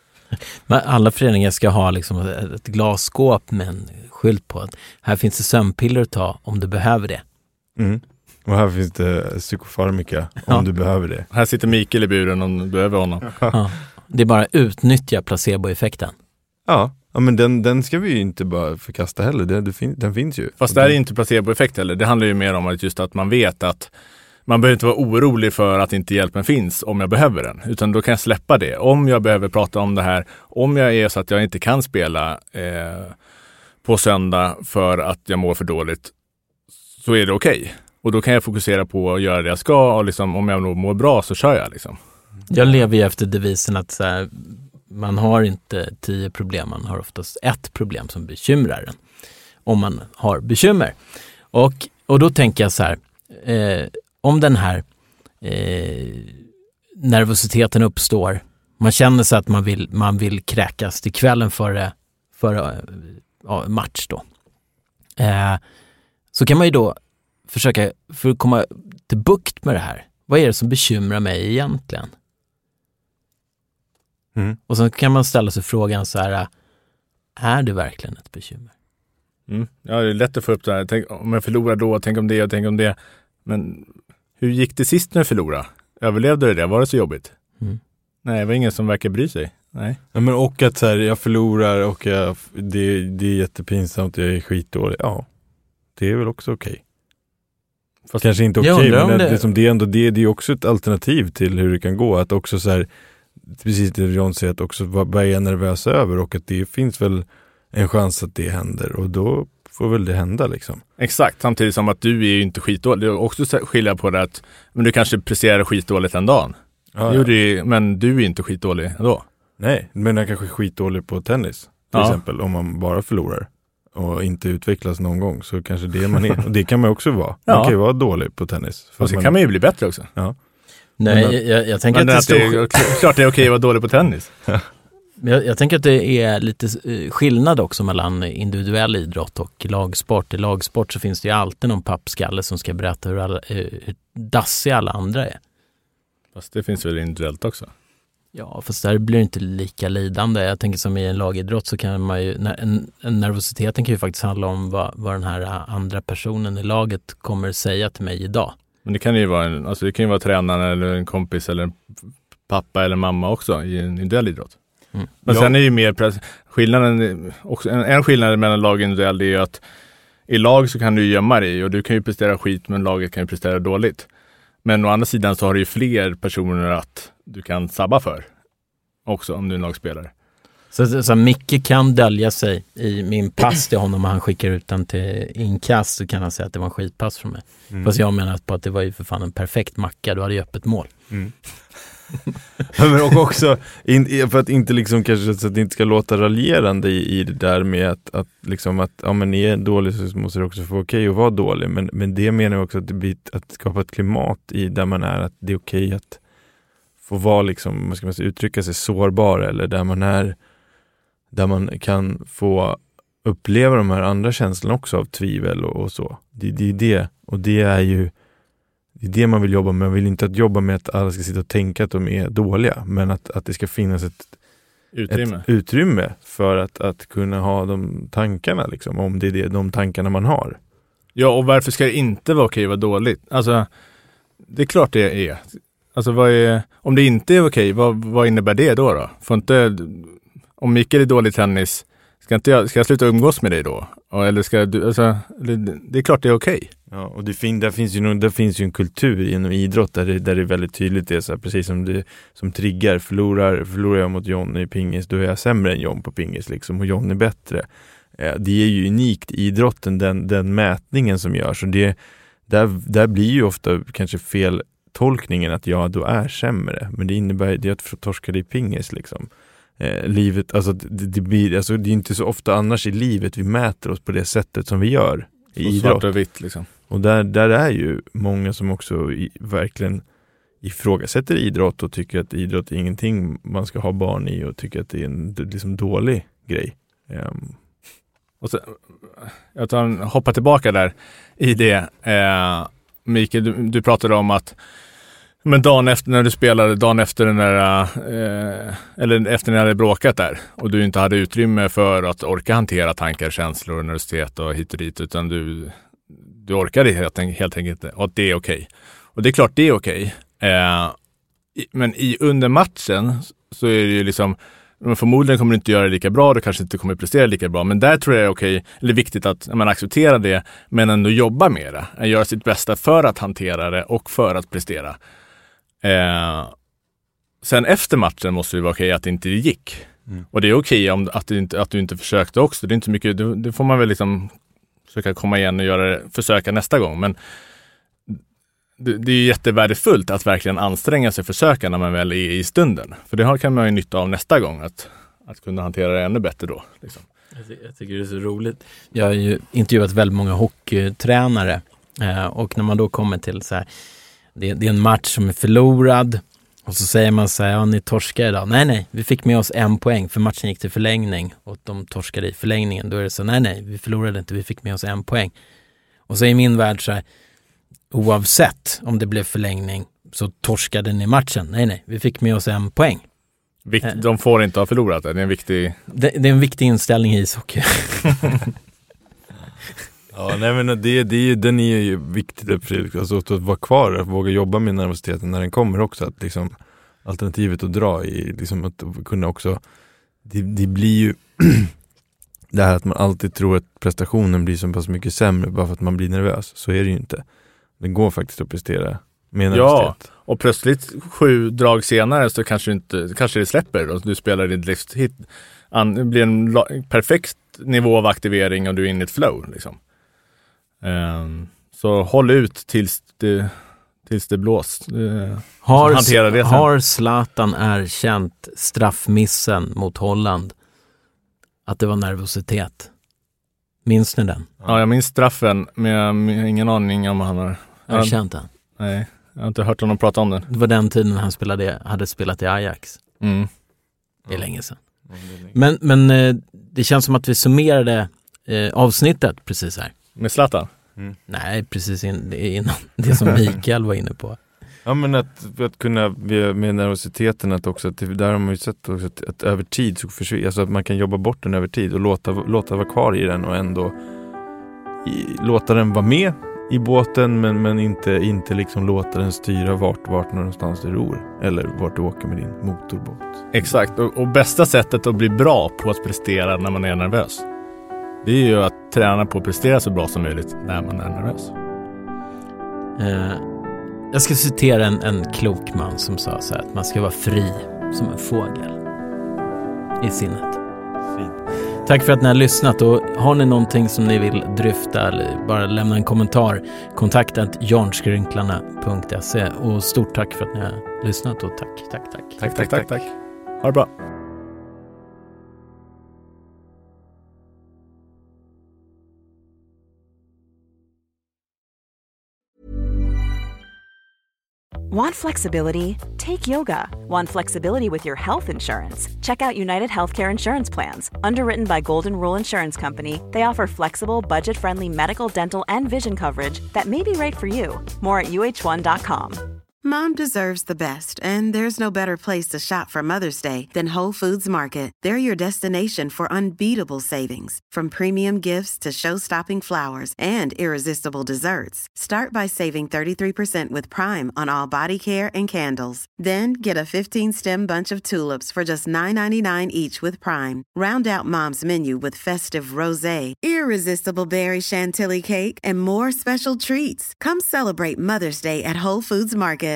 Men alla föreningar ska ha liksom ett glasskåp med en skylt på att här finns det sömnpiller att ta om du behöver det. Mm. Och här finns det psykofarmika om ja. du behöver det. Här sitter Mikael i buren om du behöver honom. Ja. Det är bara att utnyttja placeboeffekten. Ja, ja men den, den ska vi ju inte bara förkasta heller. Det, det fin- den finns ju. Fast det är inte placeboeffekt heller. Det handlar ju mer om att just att man vet att man behöver inte vara orolig för att inte hjälpen finns om jag behöver den. Utan då kan jag släppa det. Om jag behöver prata om det här, om jag är så att jag inte kan spela eh, på söndag för att jag mår för dåligt, så är det okej. Okay. Och då kan jag fokusera på att göra det jag ska, och liksom, om jag mår bra så kör jag liksom. Jag lever ju efter devisen att så här, man har inte tio problem, man har oftast ett problem som bekymrar en. Om man har bekymmer. Och, och då tänker jag så här, eh, om den här eh, nervositeten uppstår, man känner sig att man vill, man vill kräkas till kvällen före, före ja, match då. Eh, så kan man ju då försöka, för att komma till bukt med det här, vad är det som bekymrar mig egentligen? Mm. Och så kan man ställa sig frågan så här, är det verkligen ett bekymmer? Mm. Ja, det är lätt att få upp det här. Tänk om jag förlorar då, tänk om det och tänk om det. Men hur gick det sist när jag förlorade? Överlevde det det? Var det så jobbigt? Mm. Nej, det var ingen som verkar bry sig. Nej. Ja, men och att så här, jag förlorar och jag, det, det är jättepinsamt, jag är skitdålig. Ja, det är väl också okej. Okay. Fast kanske inte okej, okay, men det, det, som det, är ändå, det, det är också ett alternativ till hur det kan gå. Att också så här, precis det John säger, att också börja nervös över, och att det finns väl en chans att det händer, och då får väl det hända liksom. Exakt, samtidigt som att du är ju inte skitdålig. Det är också skilja på det att men du kanske presterar skitdåligt en dag. Ja, jo, ja. det, men du är inte skitdålig då. Nej, men jag kanske är skitdålig på tennis till ja. exempel, om man bara förlorar och inte utvecklas någon gång, så kanske det man är. Och det kan man också vara. Man ja. kan ju vara dålig på tennis. Och så man... kan man ju bli bättre också. Ja. Nej, jag, jag tänker men att det, att det är klart det är okej att vara dålig på tennis. Jag, jag tänker att det är lite skillnad också mellan individuell idrott och lagsport. I lagsport så finns det ju alltid någon pappskalle som ska berätta hur, alla, hur dassiga alla andra är. Fast det finns väl individuellt också? Ja, fast där blir det inte lika lidande. Jag tänker som i en lagidrott så kan man ju, en, en nervositeten kan ju faktiskt handla om vad, vad den här andra personen i laget kommer säga till mig idag. Men det kan ju vara en, alltså det kan ju vara tränaren eller en kompis eller en pappa eller mamma också i en individuell idrott. Mm. Men ja. Sen är ju mer press, skillnaden också, en, en skillnad mellan lag och individuell är ju att i lag så kan du gömma dig och du kan ju prestera skit men laget kan ju prestera dåligt. Men å andra sidan så har du ju fler personer att du kan sabba för också om du är en lagspelare. Så, så, så Micke kan dölja sig i min pass till honom och han skickar ut den till inkast så kan han säga att det var en skitpass från mig. Mm. Fast jag menar på att det var ju för fan en perfekt macka, du hade ju öppet mål. Mm. Men och också in, för att inte liksom kanske så att det inte ska låta raljerande i, i det där med att, att liksom att ja men är dålig så måste det också få okej att vara dålig, men, men det menar jag också att det blir att skapa ett klimat i där man är att det är okej att få vara liksom, vad ska man säga, uttrycka sig sårbar eller där man är där man kan få uppleva de här andra känslorna också av tvivel och, och så. Det, det är det och det är ju det är det man vill jobba med. Man vill inte att jobba med att alla ska sitta och tänka att de är dåliga. Men att, att det ska finnas ett utrymme, ett utrymme för att, att kunna ha de tankarna. Liksom, om det är det, de tankarna man har. Ja, och varför ska det inte vara okej att vara dåligt? Alltså, det är klart det är. Alltså, vad är om det inte är okej, vad, vad innebär det då? då? Får inte, om Mikael är dålig i tennis, ska, inte jag, ska jag sluta umgås med dig då? Eller ska du, alltså, det, det är klart det är okej. Ja, och det fin, där, finns ju, där finns ju en kultur inom idrott där det, där det är väldigt tydligt det är så här, precis som det som triggar, förlorar, förlorar jag mot John i pingis, då är jag sämre än John på pingis liksom, och John är bättre. Eh, det är ju unikt i idrotten, den, den mätningen som görs, och det, där, där blir ju ofta kanske fel tolkningen att jag då är sämre, men det innebär det att torska dig i pingis liksom. Eh, livet, alltså det, det blir, alltså det är inte så ofta annars i livet vi mäter oss på det sättet som vi gör i så idrott. Svart och vitt liksom. Och där, där är ju många som också i, verkligen ifrågasätter idrott och tycker att idrott är ingenting man ska ha barn i och tycker att det är en liksom dålig grej. Um. Och så, jag tar en, hoppar tillbaka där i det. Eh, Mikael, du, du pratade om att men dagen efter när du spelade, dagen efter den där, eh, eller efter när du hade bråkat där och du inte hade utrymme för att orka hantera tankar, känslor, nervositet och hit och dit, utan du Du orkar det helt, helt enkelt inte. Och att det är okej. Och det är klart det är okej. Eh, men i, under matchen så är det ju liksom, förmodligen kommer du inte göra det lika bra. Du kanske inte kommer prestera lika bra. Men där tror jag det är okej, eller viktigt att man accepterar det, men ändå jobba med det. Att göra sitt bästa för att hantera det och för att prestera. Eh, sen efter matchen måste det vara okej att det inte gick. Mm. Och det är okej om att du inte, att du inte försökte också. Det är inte mycket, det, det får man väl liksom försöka komma igen och göra det, försöka nästa gång. Men det, det är jättevärdefullt att verkligen anstränga sig och försöka när man väl är i stunden. För det har, kan man ju nytta av nästa gång, att, att kunna hantera det ännu bättre då. Liksom. Jag, ty- jag tycker det är så roligt. Jag har ju intervjuat väldigt många hockeytränare eh, och när man då kommer till så här, det, det är en match som är förlorad och så säger man så här, ja ni torskar idag. Nej nej, vi fick med oss en poäng för matchen gick till förlängning och de torskade i förlängningen. Då är det så, nej nej, vi förlorade inte, vi fick med oss en poäng. Och så i min värld så här, oavsett om det blev förlängning så torskade ni matchen. Nej nej, vi fick med oss en poäng. Vikt, de får inte ha förlorat det, det är en viktig... Det, det är en viktig inställning i ishockey. Ja, nej men det, det, den är ju viktigt alltså, att vara kvar, att våga jobba med nervositeten när den kommer också, att liksom alternativet att dra i, liksom att kunna också det, det blir ju det här att man alltid tror att prestationen blir så pass mycket sämre bara för att man blir nervös, så är det ju inte. Det går faktiskt att prestera med nervositet. Ja, och plötsligt sju drag senare så kanske, inte, kanske det släpper och du spelar din livshit. Det blir en perfekt nivå av aktivering och du är inne i ett flow liksom. Um, så håll ut tills det, tills det blåst. Uh, har, hantera det sen. Har Zlatan erkänt straffmissen mot Holland att det var nervositet? Minns ni den? Ja, jag minns straffen, men jag har ingen aning om han har erkänt den. Nej, jag har inte hört honom prata om den. Det var den tiden han spelade, hade spelat i Ajax. Mm. Det är länge sedan. Men, men eh, det känns som att vi summerade eh, avsnittet precis här. Med Zlatan? Mm. Nej, precis in, det, innan, det som Mikael var inne på. Ja, men att, att kunna med nervositeten att också, att det, där har man ju sett också att, att över tid så försvinner, alltså att man kan jobba bort den över tid och låta, låta vara kvar i den och ändå i, låta den vara med i båten men, men inte, inte liksom låta den styra vart, vart någonstans du ror eller vart du åker med din motorbåt. Exakt, och, och bästa sättet att bli bra på att prestera när man är nervös, det är ju att träna på att prestera så bra som möjligt när man är nervös. Eh, jag ska citera en, en klok man som sa så här, att man ska vara fri som en fågel i sinnet. Fint. Tack för att ni har lyssnat, och har ni någonting som ni vill dryfta eller bara lämna en kommentar, kontakta jarnskrynklarna punkt se, och stort tack för att ni har lyssnat och tack, tack, tack. Tack, tack, tack, tack. Ha det bra. Want flexibility? Take yoga. Want flexibility with your health insurance? Check out United Healthcare Insurance Plans. Underwritten by Golden Rule Insurance Company, they offer flexible, budget-friendly medical, dental, and vision coverage that may be right for you. More at U H one dot com. Mom deserves the best, and there's no better place to shop for Mother's Day than Whole Foods Market. They're your destination for unbeatable savings, from premium gifts to show-stopping flowers and irresistible desserts. Start by saving thirty-three percent with Prime on all body care and candles. Then get a fifteen-stem bunch of tulips for just nine ninety-nine each with Prime. Round out Mom's menu with festive rosé, irresistible berry chantilly cake, and more special treats. Come celebrate Mother's Day at Whole Foods Market.